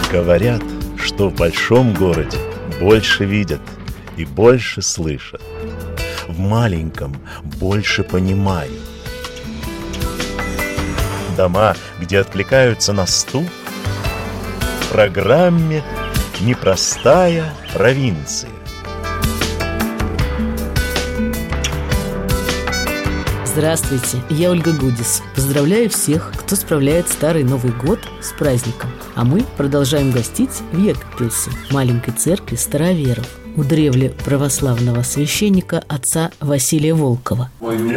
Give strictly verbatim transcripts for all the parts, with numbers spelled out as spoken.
Говорят, что в большом городе больше видят и больше слышат. В маленьком больше понимают. Дома, где откликаются на стук, в программе «Непростая провинция». Здравствуйте, я Ольга Гудис. Поздравляю всех, кто справляет Старый Новый год с праздником. А мы продолжаем гостить в Екапельсе, маленькой церкви староверов, у древле православного священника отца Василия Волкова.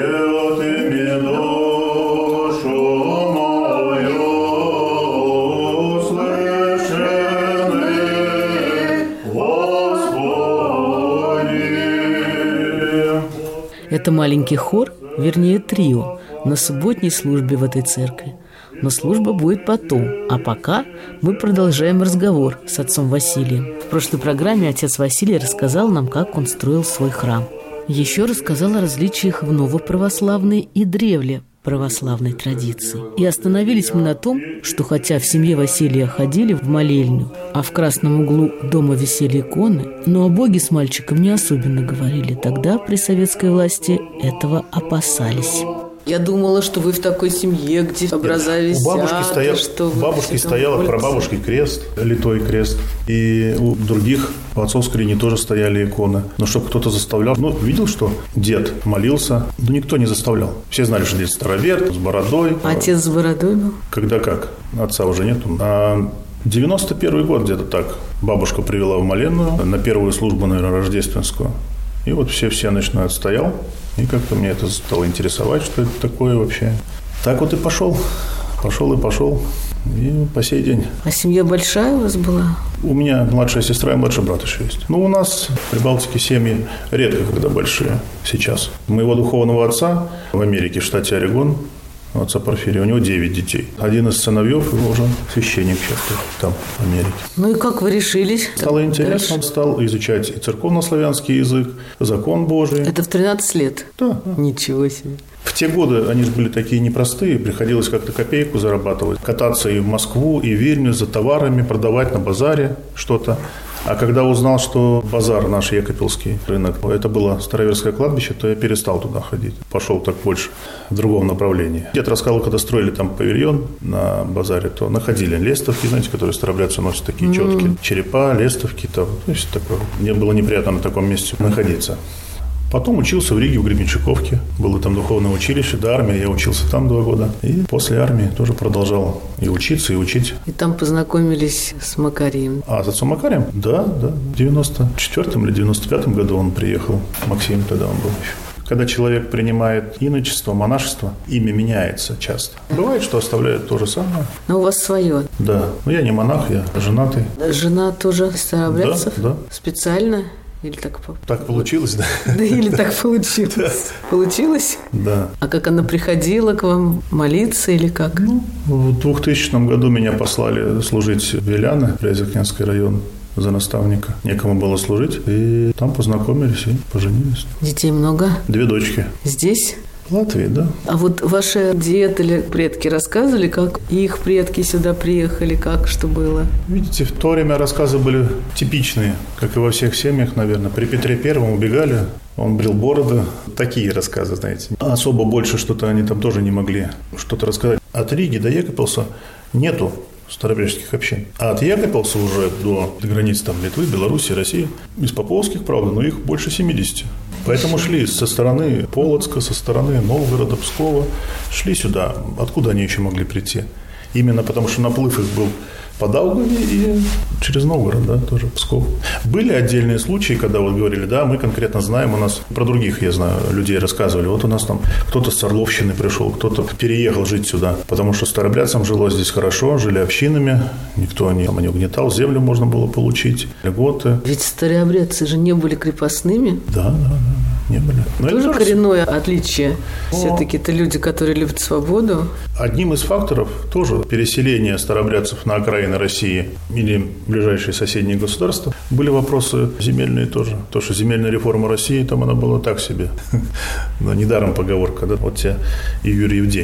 Это маленький хор, вернее трио, на субботней службе в этой церкви. Но служба будет потом, а пока мы продолжаем разговор с отцом Василием. В прошлой программе отец Василий рассказал нам, как он строил свой храм. Еще рассказал о различиях в новоправославной и древле православной традиции. И остановились мы на том, что хотя в семье Василия ходили в молельню, а в красном углу дома висели иконы, но о Боге с мальчиком не особенно говорили. Тогда при советской власти этого опасались. Я думала, что вы в такой семье, где образа висят. У бабушки, стоял, что у бабушки стоял прабабушки крест, литой крест. И у других в отцовской линии тоже стояли иконы. Но чтобы кто-то заставлял. Ну, видел, что дед молился, но никто не заставлял. Все знали, что дед старовер, с бородой. А отец с бородой был? Когда как? Отца уже нету. А девяносто первый год где-то так. Бабушка привела в моленную на первую службу, наверное, рождественскую. И вот все-все начинают стоял. И как-то мне это стало интересовать, что это такое вообще. Так вот и пошел. Пошел и пошел. И по сей день. А семья большая у вас была? У меня младшая сестра и младший брат еще есть. Ну, у нас в Прибалтике семьи редко когда большие сейчас. Моего духовного отца в Америке, в штате Орегон, отца Порфирия, у него девять детей. Один из сыновьев, его уже священник сейчас там, в Америке. Ну и как вы решились? Стало интересно, он стал изучать и церковно-славянский язык, закон Божий. Это в тринадцать лет? Да. Ничего себе. В те годы они же были такие непростые, приходилось как-то копейку зарабатывать. Кататься и в Москву, и в Вильнюс за товарами, продавать на базаре что-то. А когда узнал, что базар наш Екапельский рынок, это было староверское кладбище, то я перестал туда ходить. Пошел так больше в другом направлении. Дед рассказывал, когда строили там павильон на базаре, то находили лестовки, знаете, которые старообрядцы носят такие четкие. Mm-hmm. Черепа, лестовки, там, то есть такое. Мне было неприятно на таком месте находиться. Потом учился в Риге, в Гребенщиковке. Было там духовное училище, до армии. Я учился там два года. И после армии тоже продолжал и учиться, и учить. И там познакомились с Макарием. А с отцом Макарием? Да, да. В девяносто четвёртом или девяносто пятом году он приехал. Максим тогда он был еще. Когда человек принимает иночество, монашество, имя меняется часто. Бывает, что оставляют то же самое. Но у вас свое. Да. Но я не монах, я женатый. Жена тоже старообрядцев? Да, да. Специально? Или так, так получилось, да? Да, или так получилось. Да. Получилось? Да. А как она приходила к вам молиться или как? Ну, в двухтысячном году меня послали служить в Виляны, Рязанский район, за наставника. Некому было служить. И там познакомились и поженились. Детей много? Две дочки. Здесь? В Латвии, да. А вот ваши дед или предки рассказывали, как их предки сюда приехали, как, что было? Видите, в то время рассказы были типичные, как и во всех семьях, наверное. При Петре Первом убегали, он брил бороды. Такие рассказы, знаете. Особо больше что-то они там тоже не могли что-то рассказать. От Риги до Екапельса нету старообрядческих общин. А от Екапельса уже до границ там Литвы, Беларуси, России, из поповских, правда, но их больше семидесяти. Поэтому шли со стороны Полоцка, со стороны Новгорода, Пскова, шли сюда. Откуда они еще могли прийти? Именно потому, что наплыв их был по Даугаве и через Новгород, да, тоже Псков. Были отдельные случаи, когда вот говорили, да, мы конкретно знаем, у нас про других, я знаю, людей рассказывали, вот у нас там кто-то с Орловщины пришел, кто-то переехал жить сюда, потому что старообрядцам жилось здесь хорошо, жили общинами, никто не, там, не угнетал, землю можно было получить, льготы. Ведь старообрядцы же не были крепостными. Да, да, да. Не были. Но тоже это коренное отличие. О. Все-таки это люди, которые любят свободу. Одним из факторов тоже переселение старообрядцев на окраины России или ближайшие соседние государства были вопросы земельные тоже. То, что земельная реформа России, там она была так себе. Но недаром поговорка, да, вот тебе и Юрьев день.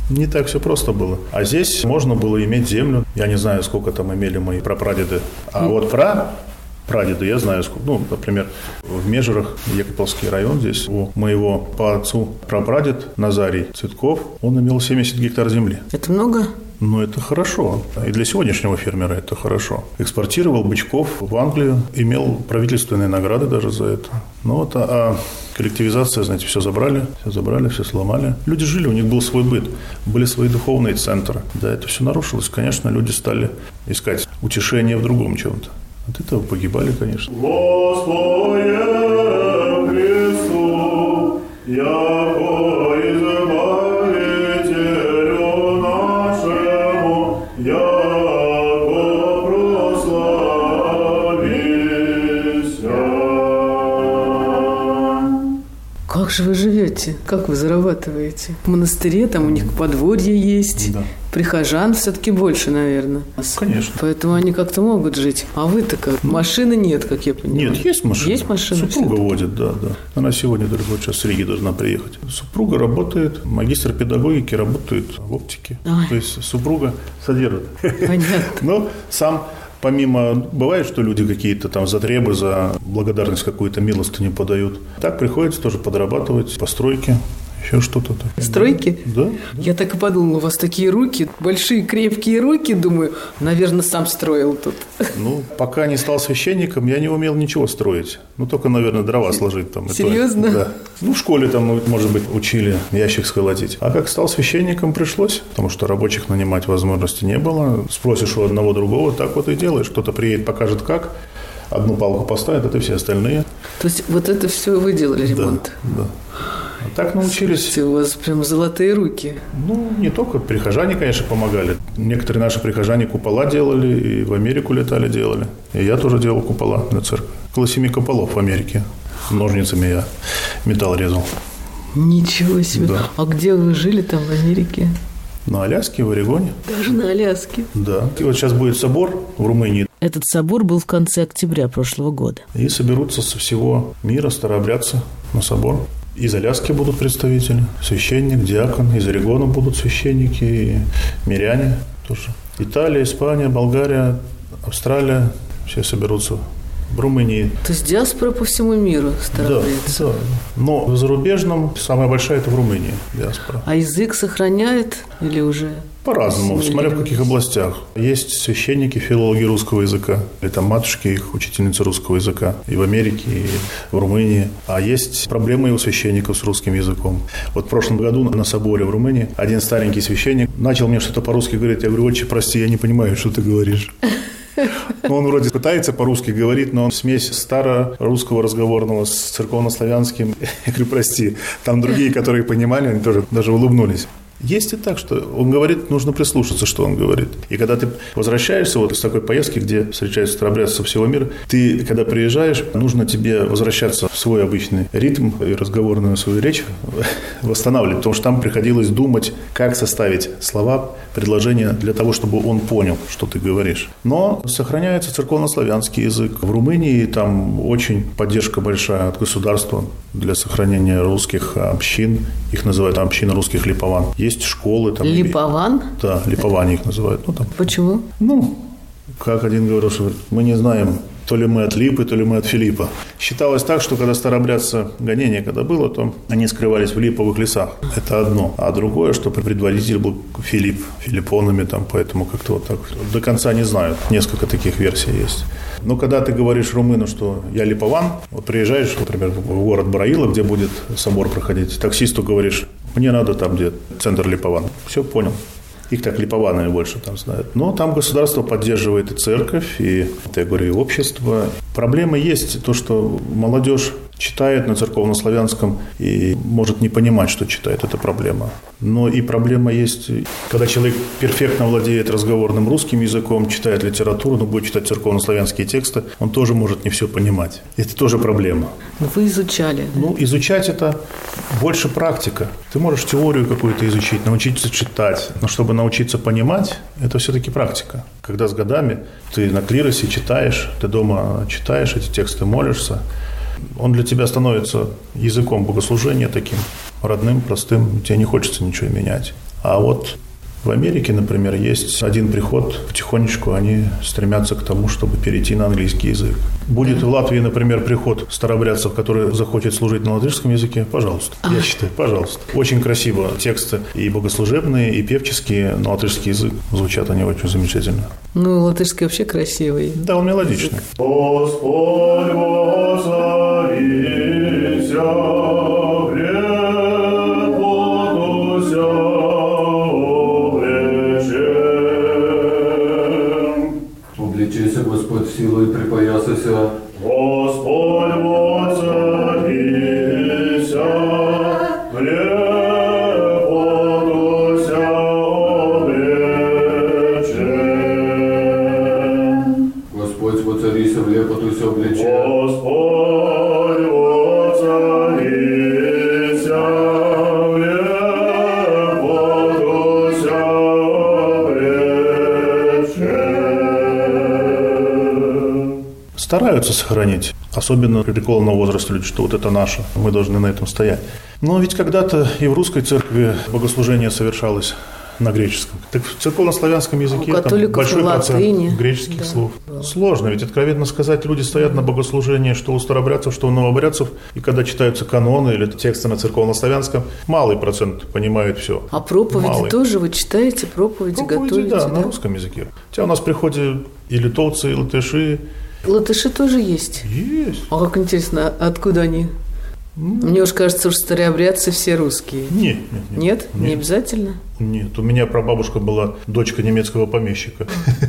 Не так все просто было. А здесь можно было иметь землю. Я не знаю, сколько там имели мои прапрадеды. А вот пра... прадеды, я знаю, сколько. Ну, например, в Межерах, Екаповский район, здесь у моего по отцу прапрадед Назарий Цветков, он имел семьдесят гектар земли. Это много? Ну, это хорошо. И для сегодняшнего фермера это хорошо. Экспортировал бычков в Англию, имел правительственные награды даже за это. Ну вот, а, а коллективизация, знаете, все забрали, все забрали, все сломали. Люди жили, у них был свой быт, были свои духовные центры. Да, это все нарушилось. Конечно, люди стали искать утешение в другом чем-то. От этого погибали, конечно. Господи Христу, яко избавителю нашему, яко прославися. Как же вы живете? Как вы зарабатываете? В монастыре там у них подворье есть. Да. Прихожан все-таки больше, наверное. Конечно. Поэтому они как-то могут жить. А вы-то как? Машины нет, как я понимаю. Нет, есть машина. Есть машина? Супруга водит, да, да. Она сегодня только вот сейчас с Риги должна приехать. Супруга работает, магистр педагогики, работает в оптике. Ой. То есть супруга содержит. Понятно. Но сам, помимо, бывает, что люди какие-то там затребы за благодарность какую-то милостыню подают. Так приходится тоже подрабатывать по стройке. Еще что-то такое. Стройки? Да. Я так и подумала, у вас такие руки, большие крепкие руки, думаю, наверное, сам строил тут. Ну, пока не стал священником, я не умел ничего строить. Ну, только, наверное, дрова сложить там. Серьезно? Да. Ну, в школе там, может быть, учили ящик сколотить. А как стал священником, пришлось, потому что рабочих нанимать возможности не было. Спросишь у одного другого, так вот и делаешь. Кто-то приедет, покажет как. Одну палку поставит, это все остальные. То есть вот это все вы делали, ремонт? Да, да. А так научились. Слушайте, у вас прям золотые руки. Ну, не только. Прихожане, конечно, помогали. Некоторые наши прихожане купола делали, и в Америку летали, делали. И я тоже делал купола на церкви. Около семи куполов в Америке. Ножницами я металл резал. Ничего себе. Да. А где вы жили там в Америке? На Аляске, в Орегоне. Даже на Аляске? Да. И вот сейчас будет собор в Румынии. Этот собор был в конце октября прошлого года. И соберутся со всего мира старообрядцы на собор. Из Аляски будут представители, священник, диакон, из Орегона будут священники и миряне тоже. Италия, Испания, Болгария, Австралия, все соберутся в Румынии. То есть диаспора по всему миру старообрядцы. Да, да. Но в зарубежном самая большая – это в Румынии диаспора. А язык сохраняет или уже? По-разному, смотря в каких областях. Есть священники, филологи русского языка, или там матушки их, учительницы русского языка и в Америке, и в Румынии. А есть проблемы и у священников с русским языком. Вот в прошлом году на соборе в Румынии один старенький священник начал мне что-то по-русски говорить. Я говорю: отче, прости, я не понимаю, что ты говоришь. Ну, он вроде пытается по-русски говорить, но он смесь старорусского разговорного с церковнославянским. Я говорю: прости. Там другие, которые понимали, они тоже даже улыбнулись. Есть и так, что он говорит, нужно прислушаться, что он говорит. И когда ты возвращаешься вот из такой поездки, где встречаются старообрядцы со всего мира, ты, когда приезжаешь, нужно тебе возвращаться в свой обычный ритм и разговорную свою речь восстанавливать, потому что там приходилось думать, как составить слова, предложения для того, чтобы он понял, что ты говоришь. Но сохраняется церковнославянский язык. В Румынии там очень поддержка большая от государства для сохранения русских общин. Их называют община русских липован. Есть школы. Там, Липован? Да, липоване их называют. Ну, там. Почему? Ну, как один говорил, что мы не знаем, то ли мы от Липы, то ли мы от Филиппа. Считалось так, что когда старообрядцы гонение когда было, то они скрывались в липовых лесах. Это одно. А другое, что предводитель был Филипп, филиппонами там, поэтому как-то вот так. До конца не знают. Несколько таких версий есть. Но когда ты говоришь румыну, что я липован, вот приезжаешь, например, в город Браила, где будет собор проходить, таксисту говоришь: мне надо там, где центр Липован. Все, понял. Их так липованами больше там знают. Но там государство поддерживает и церковь, и, я говорю, и общество. Проблема есть то, что молодежь читает на церковнославянском и может не понимать, что читает. Это проблема. Но и проблема есть, когда человек перфектно владеет разговорным русским языком, читает литературу, но будет читать церковнославянские тексты, он тоже может не все понимать. Это тоже проблема. Вы изучали? Да? Ну, изучать это больше практика. Ты можешь теорию какую-то изучить, научиться читать, но чтобы научиться понимать, это все-таки практика. Когда с годами ты на клиросе читаешь, ты дома читаешь эти тексты, молишься, он для тебя становится языком богослужения таким родным, простым, тебе не хочется ничего менять. А вот в Америке, например, есть один приход, потихонечку они стремятся к тому, чтобы перейти на английский язык. Будет в Латвии, например, приход старообрядцев, который захочет служить на латышском языке, пожалуйста, а. я считаю, пожалуйста. Очень красиво тексты и богослужебные, и певческие, на латышский язык звучат они очень замечательно. Ну, латышский вообще красивый. Да, он мелодичный. Господь воцарися. Облечися, Господь, силой припоясайся. Господь воцарися, преподуся облечен. Господь воцарися, влепотуся облечен. Господь воцарися, влепотуся облечен. Стараются сохранить, особенно преклонного возраста люди, что вот это наше, мы должны на этом стоять. Но ведь когда-то и в русской церкви богослужение совершалось на греческом. Так в церковно-славянском языке там большой процент греческих да, слов. Да. Сложно, ведь, откровенно сказать, люди стоят на богослужении, что у старообрядцев, что у новообрядцев, и когда читаются каноны или тексты на церковно-славянском, малый процент понимает все. А проповеди малый. Тоже вы читаете, проповеди, проповеди готовите? Да, да, на русском языке. Хотя у нас приходят и литовцы, и латыши. Латыши тоже есть? Есть. А как интересно, откуда они? Mm. Мне уж кажется, что старообрядцы все русские. Нет, нет, нет. Нет? Нет? Не обязательно? Нет. У меня прабабушка была дочка немецкого помещика.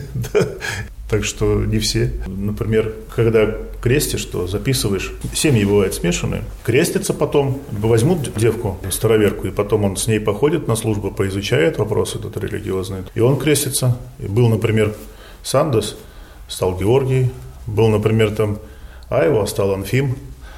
Так что не все. Например, когда крестишь, то записываешь. Семьи бывают смешанные. Крестятся потом, возьмут девку, староверку, и потом он с ней походит на службу, поизучает вопрос этот религиозный. И он крестится. И был, например, Сандос, стал Георгий. Был, например, там Айва, стал Анфим.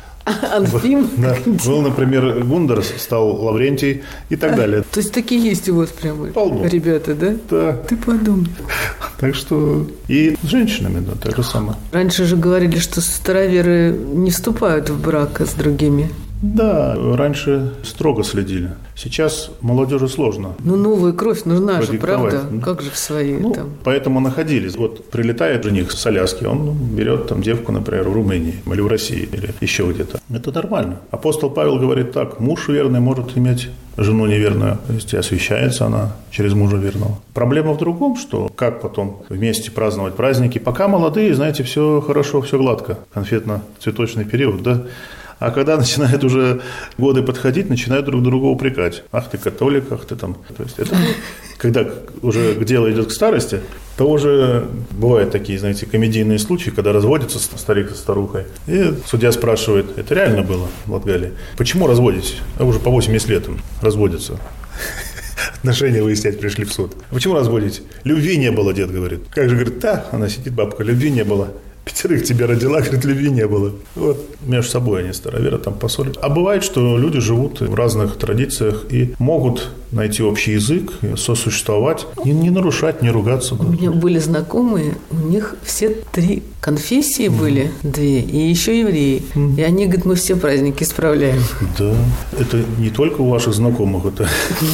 Анфим? Да. Был, например, Гундар, стал Лаврентий и так далее. То есть такие есть у вас прямо Полно. Ребята, да? Да. Ты подумай. Так что и с женщинами, да, так же самое. Раньше же говорили, что староверы не вступают в брак с другими. Да, раньше строго следили. Сейчас молодежи сложно. Ну, новая кровь нужна же, правда? Ну, как же в своей ну, там? Поэтому находились. Вот прилетает жених с Аляски, он берет там девку, например, в Румынии или в России, или еще где-то. Это нормально. Апостол Павел говорит так: муж верный может иметь жену неверную, то есть освящается она через мужа верного. Проблема в другом, что как потом вместе праздновать праздники. Пока молодые, знаете, все хорошо, все гладко. Конфетно-цветочный период, да? А когда начинают уже годы подходить, начинают друг друга упрекать. Ах, ты католик, ах, ты там. То есть это, когда уже дело идет к старости, то уже бывают такие, знаете, комедийные случаи, когда разводится старик со старухой. И судья спрашивает: это реально было в Латгалии? Почему разводитесь? А уже по восемьдесят лет разводятся. Отношения выяснять пришли в суд. Почему разводитесь? Любви не было, дед говорит. Как же, говорит, да, она сидит, бабка, любви не было. Пятерых тебе родила, говорит, любви не было. Вот между собой они староверы там поссорят. А бывает, что люди живут в разных традициях и могут найти общий язык, сосуществовать, не, не нарушать, не ругаться. У меня были знакомые, у них все три конфессии mm-hmm. были, две, и еще евреи. Mm-hmm. И они говорят, мы все праздники справляем. Да, это не только у ваших знакомых, это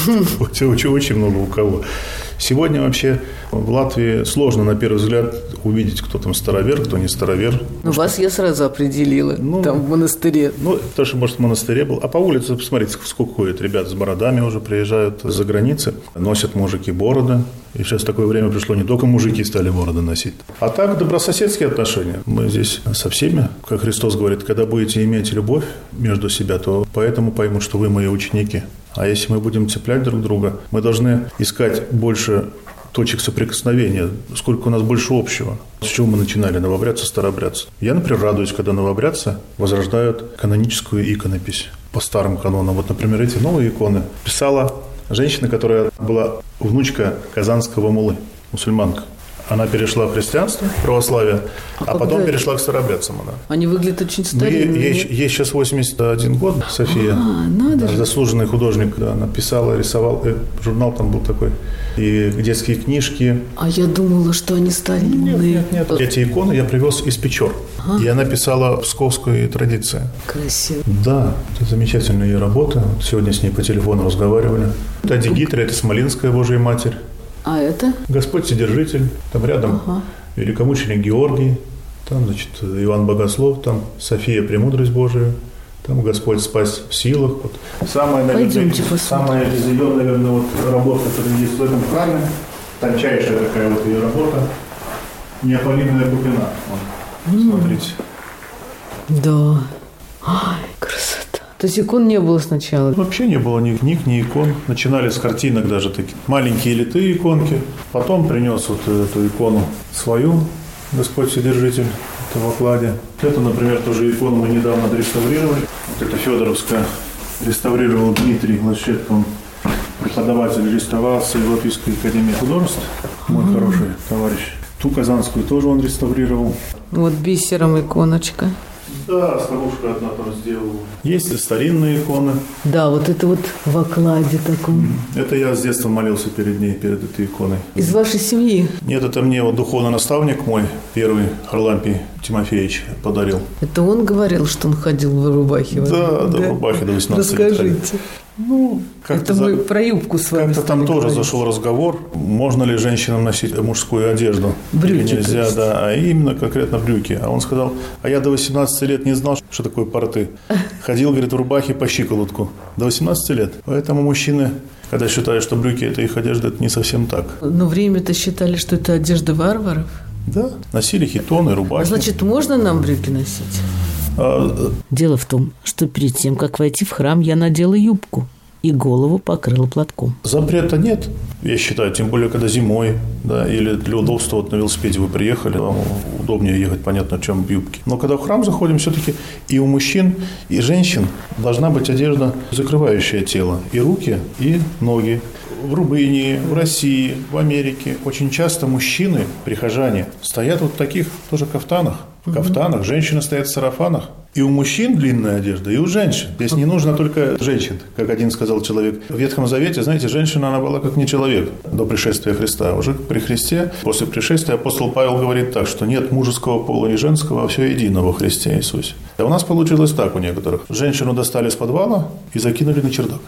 очень много у кого. Сегодня вообще в Латвии сложно, на первый взгляд, увидеть, кто там старовер, кто не старовер. Ну, вас я сразу определила, ну, там в монастыре. Ну, то, что, может, в монастыре был. А по улице, посмотрите, сколько ходит. Ребята с бородами уже приезжают за границы, носят мужики бороды. И сейчас такое время пришло, не только мужики стали бороды носить. А так, добрососедские отношения. Мы здесь со всеми, как Христос говорит, когда будете иметь любовь между себя, то поэтому поймут, что вы мои ученики. А если мы будем цеплять друг друга, мы должны искать больше точек соприкосновения, сколько у нас больше общего. С чего мы начинали? Новообрядцы, старообрядцы. Я, например, радуюсь, когда новообрядцы возрождают каноническую иконопись по старым канонам. Вот, например, эти новые иконы писала женщина, которая была внучка казанского муллы, мусульманка. Она перешла в христианство, православие, а, а потом это? перешла к старообрядцам. Она. Они выглядят очень Ну, старыми. ей, ей, ей сейчас восемьдесят один год, София. А, надо же. Заслуженный художник. Да, она писала, рисовала. Э, журнал там был такой. И детские книжки. А я думала, что они старинные. Нет, нет, нет. Эти иконы я привез из Печор. Ага. И она писала псковскую традицию. Красиво. Да, это замечательная ее работа. Сегодня с ней по телефону разговаривали. Это Дигитра, это Смоленская Божия Матерь. А это? Господь Вседержитель. Там рядом Ага. великомученик Георгий. Там, значит, Иоанн Богослов. Там София Премудрость Божия. Там Господь спас в силах. Вот. Самая, наверное, самая зеленая, наверное, вот работа, которая есть в этом храме. Тончайшая такая вот ее работа. Неопалимая купина. Вот. Mm. Смотрите. Да. Ай, красота. То есть икон не было сначала? Вообще не было ни книг, ни икон. Начинали с картинок даже такие. Маленькие литые иконки. Потом принес вот эту икону свою, Господь Вседержитель, это в окладе. Это, например, тоже икону мы недавно отреставрировали. Вот это Федоровская реставрировал Дмитрий Лощетко. Он преподаватель реставрации в Латвийской академии художеств. Мой mm-hmm. хороший товарищ. Ту казанскую тоже он реставрировал. Вот бисером иконочка. Да, старушка одна там сделала. Есть и старинные иконы. Да, вот это вот в окладе таком. Это я с детства молился перед ней, перед этой иконой. Из вашей семьи? Нет, это мне вот духовный наставник мой, первый, Харлампий Тимофеевич, подарил. Это он говорил, что он ходил в рубахе? Да, да, в рубахе до восемнадцати лет. Расскажите. Ну, как-то это мы за... про юбку с вами Как-то там тоже говорить. зашел разговор, можно ли женщинам носить мужскую одежду. Брюки. Нельзя, да, а именно конкретно брюки. А он сказал, а я до восемнадцати лет не знал, что такое порты. Ходил, говорит, в рубахе по щиколотку. До восемнадцати лет. Поэтому мужчины, когда считают, что брюки – это их одежда, это не совсем так. Но время-то считали, что это одежда варваров. Да, носили хитоны, рубахи. А значит, можно нам брюки носить? А... Дело в том, что перед тем, как войти в храм, я надела юбку и голову покрыла платком. Запрета нет, я считаю, тем более, когда зимой, да, или для удобства, вот на велосипеде вы приехали, вам удобнее ехать, понятно, чем в юбке. Но когда в храм заходим, все-таки и у мужчин, и женщин должна быть одежда, закрывающая тело, и руки, и ноги. В Румынии, в России, в Америке очень часто мужчины, прихожане, стоят вот в таких тоже кафтанах. В кафтанах, женщины стоят в сарафанах. И у мужчин длинная одежда, и у женщин. Здесь не нужно только женщин, как один сказал человек. В Ветхом Завете, знаете, женщина, она была как не человек до пришествия Христа. Уже при Христе, после пришествия, апостол Павел говорит так, что нет мужеского пола и женского, а все едино во Христе Иисусе. А у нас получилось так у некоторых. Женщину достали с подвала и закинули на чердак.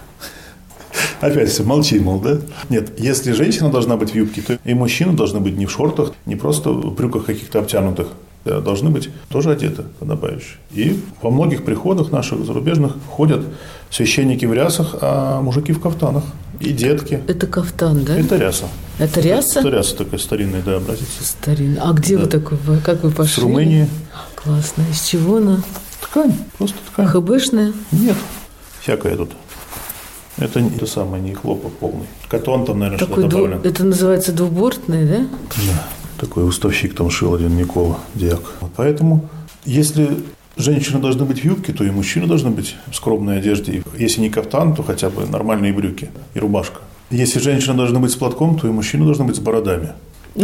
Опять все, молчи, мол, да? Нет, если женщина должна быть в юбке, то и мужчины должны быть не в шортах, не просто в брюках каких-то обтянутых. Да, должны быть тоже одеты подобающе. И во многих приходах наших зарубежных ходят священники в рясах, а мужики в кафтанах. И детки. Это кафтан, да? Это ряса. Это ряса? Это ряса такая старинная, да, образец. Старинная. А где да. вы такой, как вы пошли? С Румынии. Классно. Из чего она? Ткань, просто ткань. ХБшная? Нет, всякая тут. Это не то самое, не хлопок полный. Катон там, наверное, такой что-то добавлено. Дву... Это называется двубортный, да? Да. Такой уставщик там шил один Никола, диак. Поэтому, если женщины должны быть в юбке, то и мужчины должны быть в скромной одежде. Если не кафтан, то хотя бы нормальные брюки и рубашка. Если женщины должны быть с платком, то и мужчины должны быть с бородами.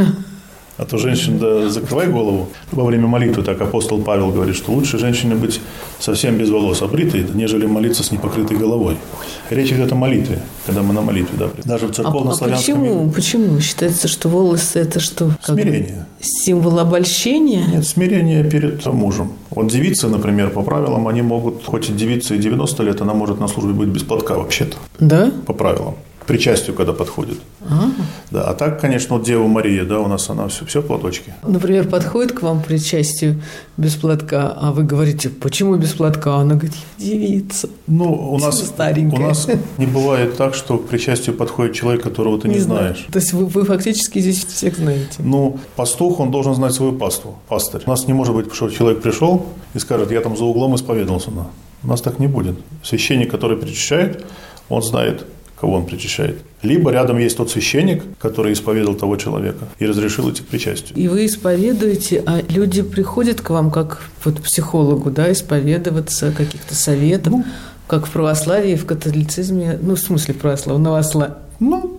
А то женщина, да, закрывай голову. Во время молитвы, так апостол Павел говорит, что лучше женщине быть совсем без волос, обритой, нежели молиться с непокрытой головой. Речь идет о молитве, когда мы на молитве, да. Даже в церковно-славянском... А, а почему? Почему? Считается, что волосы – это что? Смирение. Символ обольщения? Нет, смирение перед мужем. Вот девицы, например, по правилам, они могут, хоть и девица и девяносто лет, она может на службе быть без платка вообще-то. Да? По правилам. К причастию, когда подходит. А, да, а так, конечно, вот Дева Мария, да, у нас она все, все в платочке. Например, подходит к вам к причастию без платка, а вы говорите, почему без платка? Она говорит, я девица. Ну, у нас, старенькая. У нас не бывает так, что к причастию подходит человек, которого ты не, не знаешь. То есть вы, вы фактически здесь всех знаете? Ну, пастух, он должен знать свою паству, пастырь. У нас не может быть, что человек пришел и скажет, я там за углом исповедовался. Но у нас так не будет. Священник, который причащает, он знает, кого он причащает. Либо рядом есть тот священник, который исповедовал того человека и разрешил идти к причастию. И вы исповедуете, а люди приходят к вам как вот психологу, да, исповедоваться, каких-то советов, ну, как в православии, в католицизме, ну, в смысле православного, новославии. Ну,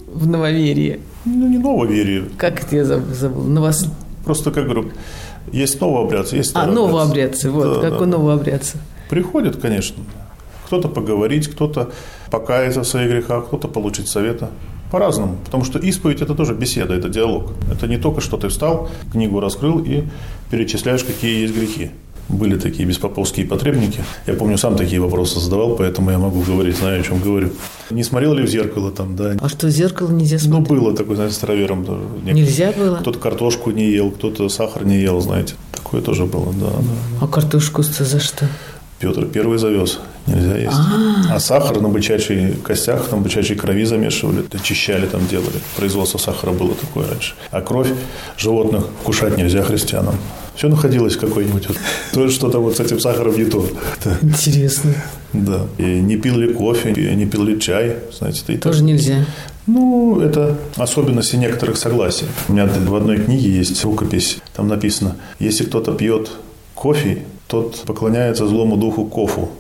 в нововерие? Ну, не нововерие. Как это я забыл? Новос... Просто, как говорю, есть новообрядцы, есть А, старообрядцы. новообрядцы, вот, Да, как да, у да. новообрядца. Приходят, конечно. Кто-то поговорить, кто-то покаяться в своих грехах, кто-то получить совета. По-разному. Потому что исповедь – это тоже беседа, это диалог. Это не только, что ты встал, книгу раскрыл и перечисляешь, какие есть грехи. Были такие беспоповские потребники. Я помню, сам такие вопросы задавал, поэтому я могу говорить, знаю, о чем говорю. Не смотрел ли в зеркало там, да? А что, в зеркало нельзя Ну, смотреть? было такое, знаете, старовером. тоже. Нельзя было? Кто-то картошку не ел, кто-то сахар не ел, знаете. Такое тоже было, да. да. А картошку-то за что? Петр Первый завез, нельзя есть. А-а-а. А сахар на бычачьих костях, на бычачьей крови замешивали, очищали там, делали. Производство сахара было такое раньше. А кровь животных кушать нельзя христианам. Все находилось какое-нибудь. Вот. То что-то вот с этим сахаром не то. Интересно. Да. И не пил ли кофе, и не пил ли чай, знаете. И Тоже так. нельзя. Ну, это особенности некоторых согласий. У меня в одной книге есть рукопись, там написано: если кто-то пьет кофе, тот поклоняется злому духу Кофу.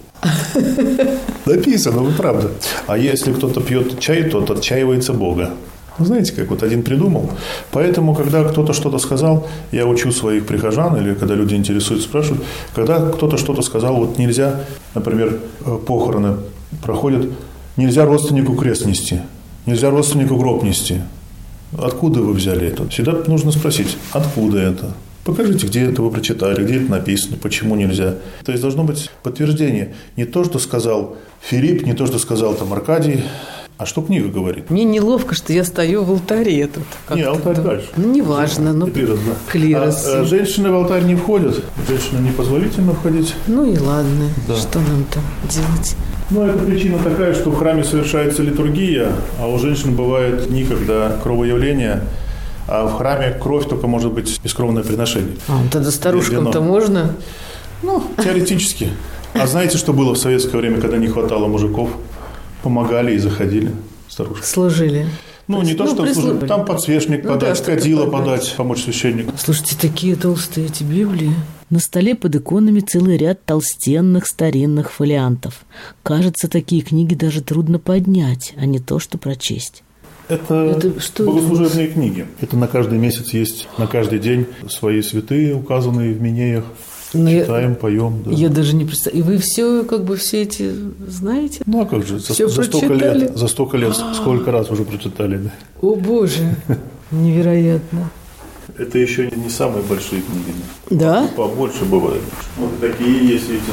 Написано, вы правда. А если кто-то пьет чай, тот отчаивается Бога. Ну, знаете, как вот один придумал. Поэтому, когда кто-то что-то сказал, я учу своих прихожан, или когда люди интересуются, спрашивают, когда кто-то что-то сказал, вот нельзя, например, похороны проходят, нельзя родственнику крест нести, нельзя родственнику гроб нести. Откуда вы взяли это? Всегда нужно спросить, откуда это? Покажите, где это вы прочитали, где это написано, почему нельзя. То есть должно быть подтверждение. Не то, что сказал Филипп, не то, что сказал там Аркадий, а что книга говорит. Мне неловко, что я стою в алтаре тут. Не, алтарь тут. дальше. Ну, неважно. Ну, Клирос, да. клирос. А, а женщины в алтарь не входят. Женщинам непозволительно входить. Ну и ладно. Да. Что нам там делать? Ну, это причина такая, что в храме совершается литургия, а у женщин бывает никогда кровоявление, а в храме кровь только может быть бескровное приношение. А, тогда старушкам-то Вино. можно? Ну, теоретически. А знаете, что было в советское время, когда не хватало мужиков? Помогали и заходили старушки. Служили. Ну, не то, Ну, что прислуживали. служить, там подсвечник Ну, подать, да, что-то кадило подать. подать, помочь священнику. Слушайте, такие толстые эти Библии. На столе под иконами целый ряд толстенных старинных фолиантов. Кажется, такие книги даже трудно поднять, а не то, что прочесть. Это, Это что это богослужебные книги. Это на каждый месяц есть, на каждый день свои святые, указанные в Минеях. Ну, я- Читаем, поем. Да. Я даже не представляю. И вы все, как бы, все эти знаете? Ну, а как же, за, Всё за столько прочитали? лет, за столько лет, сколько раз уже прочитали. Да. О, Боже, невероятно. Это еще не самые большие книги. Да? Побольше бывает. Вот такие есть эти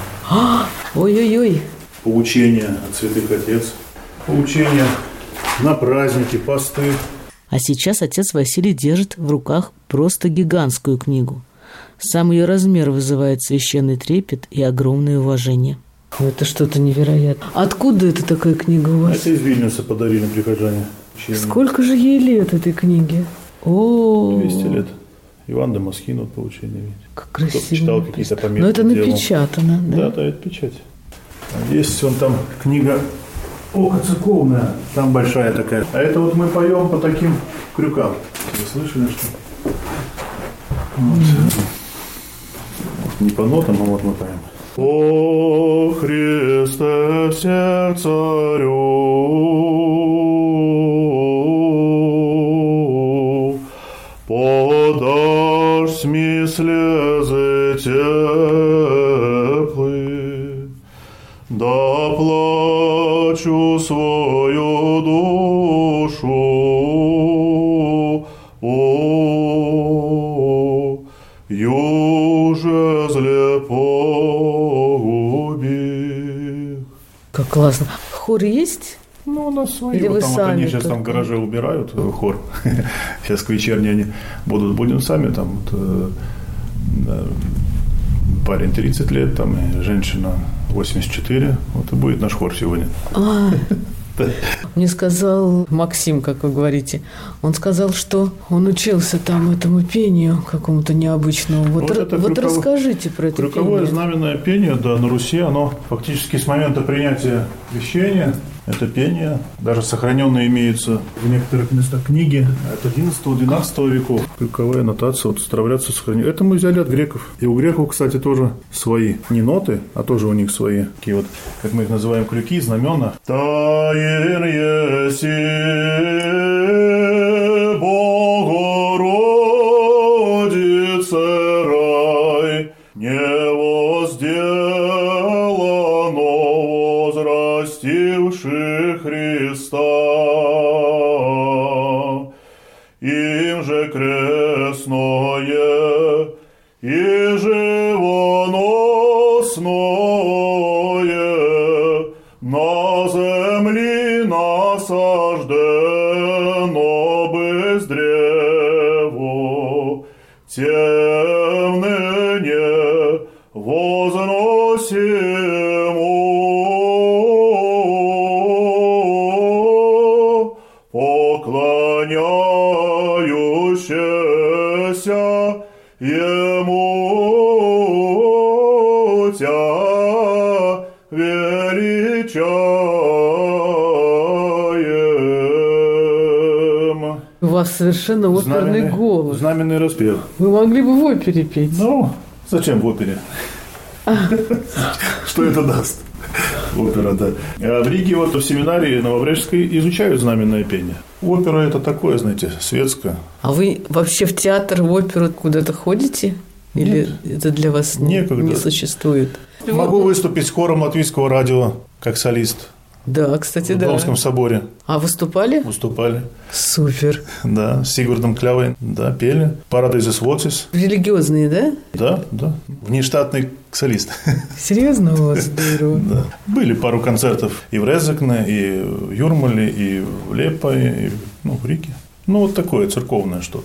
Ой-ой-ой. поучения от святых отец. Поучения на праздники, посты. А сейчас отец Василий держит в руках просто гигантскую книгу. Сам ее размер вызывает священный трепет и огромное уважение. Ой, это что-то невероятное. Откуда это такая книга у вас? Это из Вильнюса подарили прихожане. Учение. Сколько же ей лет этой книге? О, двести лет. Иван Дамаскин, вот поучение, видите. как Кто-то красиво. читал какие-то пометки. Но это делал. напечатано, да? Да, да, это печать. Есть он там книга Око церковная, там большая такая. А это вот мы поем по таким крюкам. Вы слышали, что? Вот. Не по нотам, а вот мы поем. О Христе всех царю, подашь сми слезы теплые, да плачу свою душу, о, юже зле погубих. Как классно. Хор есть? Ну, у нас свои. Или Вот вы там вот сами они сейчас там в только? гараже убирают э, хор. Сейчас к вечерне они будут, будем сами там. Вот, э, да, парень тридцать лет, там, и женщина восемьдесят четыре. Вот и будет наш хор сегодня. А, мне сказал Максим, как вы говорите, он сказал, что он учился там этому пению какому-то необычному. Вот, Вот р- это вот крюково- расскажите про это Крюковое пение. знаменное пение, да, на Руси, оно фактически с момента принятия крещения Это пение. Даже сохраненные имеются в некоторых местах книги от одиннадцатого-двенадцатого веков. Крюковая нотация, вот старообрядцы сохранили. Это мы взяли от греков. И у греков, кстати, тоже свои. Не ноты, а тоже у них свои. Такие вот, как мы их называем, крюки, знамена. Таир еси Богородице рай, не возделано возрастивши Христа. Им же крестное и живоносное на земли насаждено без древо, тем ныне возносимо, поклоняющееся Ему Тя величаем. У вас совершенно оперный Знаменный- голос. Знаменный распев. Вы могли бы в опере петь. Ну, зачем в опере? Что это даст? Опера, да. А в Риге, вот в семинарии Новобрежской изучают знаменное пение. Опера – это такое, знаете, светское. А вы вообще в театр, в оперу куда-то ходите? Или это для вас не, Некогда. не существует? Могу выступить с хором Латвийского радио как солист. Да, кстати, В да. Домском соборе А выступали? выступали. Супер. Да, с Сигурдом Клявой. Да, пели. Парадайзес Вотис. Религиозные, да? Да, да. Внештатный солист. Серьезно? Вот, здорово. Да. Были пару концертов и в Резекне, и в Юрмале, и в Лепое, и ну, в Риге. Ну, вот такое церковное что-то.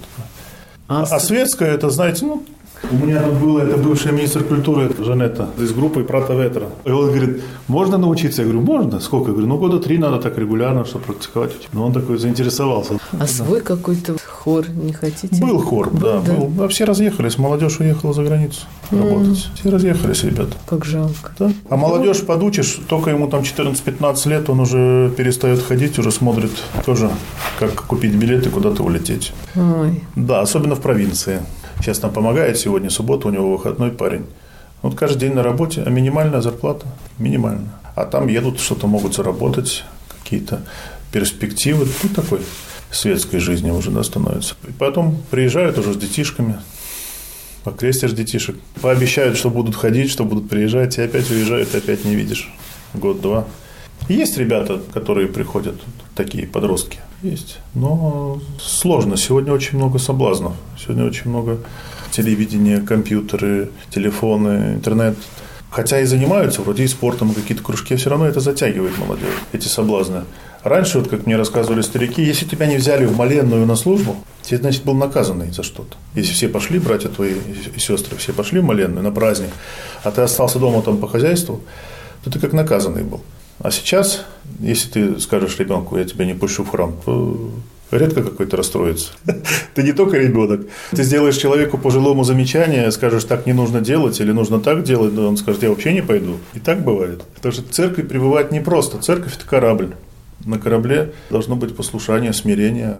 А, А светское, это, знаете, ну, у меня тут была эта бывшая министр культуры Жанетта из группы Прата Ветра. И он говорит, можно научиться? Я говорю, можно. Сколько? Я говорю, ну, года три надо так регулярно, чтобы практиковать. Но он такой заинтересовался. а свой какой-то хор не хотите? Был хор, да, да. был. А все разъехались, молодежь уехала за границу работать. Все разъехались, ребята. Как жалко. Да. А молодежь подучишь, только ему там четырнадцать-пятнадцать лет, он уже перестает ходить, уже смотрит тоже, как купить билеты, куда-то улететь. Ой. Да, особенно в провинции. Сейчас нам помогает, сегодня суббота, у него выходной парень. Вот каждый день на работе, а минимальная зарплата? Минимальная. А там едут, что-то могут заработать, какие-то перспективы. Ну, такой светской жизни уже, да, становится. И потом приезжают уже с детишками, покрестишь детишек, пообещают, что будут ходить, что будут приезжать, и опять уезжают, и опять не видишь. Год-два. Есть ребята, которые приходят, такие подростки. Есть. Но сложно. Сегодня очень много соблазнов. Сегодня очень много телевидения, компьютеры, телефоны, интернет. Хотя и занимаются вроде и спортом, и какие-то кружки, все равно это затягивает молодежь, эти соблазны. Раньше, вот как мне рассказывали старики, если тебя не взяли в моленную на службу, ты, значит, был наказанный за что-то. Если все пошли, братья твои и сестры, все пошли в моленную на праздник, а ты остался дома там по хозяйству, то ты как наказанный был. А сейчас, если ты скажешь ребенку, я тебя не пущу в храм, то редко какой-то расстроится. Ты не только ребенок. Ты сделаешь человеку пожилому замечание, скажешь, так не нужно делать или нужно так делать, да он скажет, я вообще не пойду. И так бывает. Потому что в церкви пребывать непросто. Церковь – это корабль. На корабле должно быть послушание, смирение.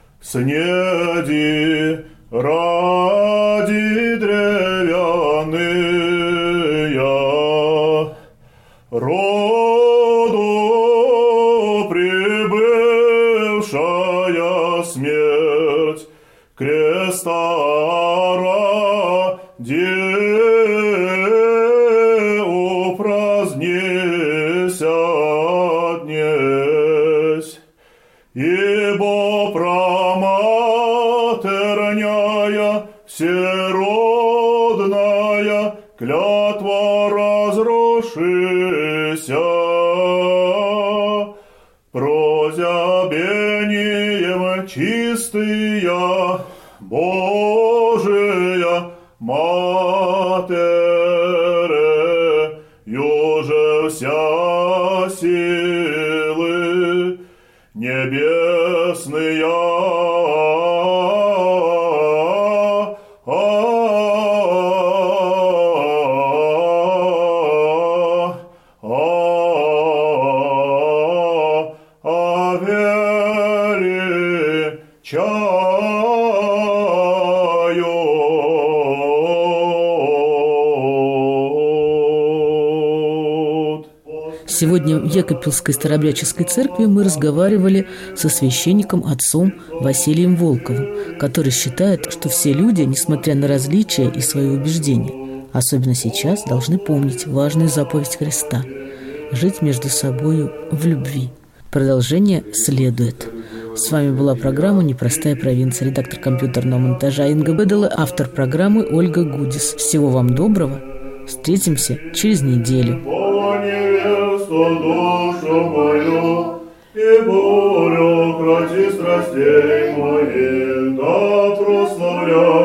Снеди ради древяные, роду прибывшая смерть, креста ради упразднися днесь, ибо проматерняя всеродная клятва разрушися, прозябением чистая Божия Матере, юже вся силы небесные Сегодня в Екапельской Старообрядческой церкви мы разговаривали со священником отцом Василием Волковым, который считает, что все люди, несмотря на различия и свои убеждения, особенно сейчас, должны помнить важную заповедь Христа – жить между собою в любви. Продолжение следует. С вами была программа «Непростая провинция». Редактор компьютерного монтажа Инга Бедела, автор программы Ольга Гудис. Всего вам доброго. Встретимся через неделю. Душу мою, и бурю крати страстей моих, да прославляй.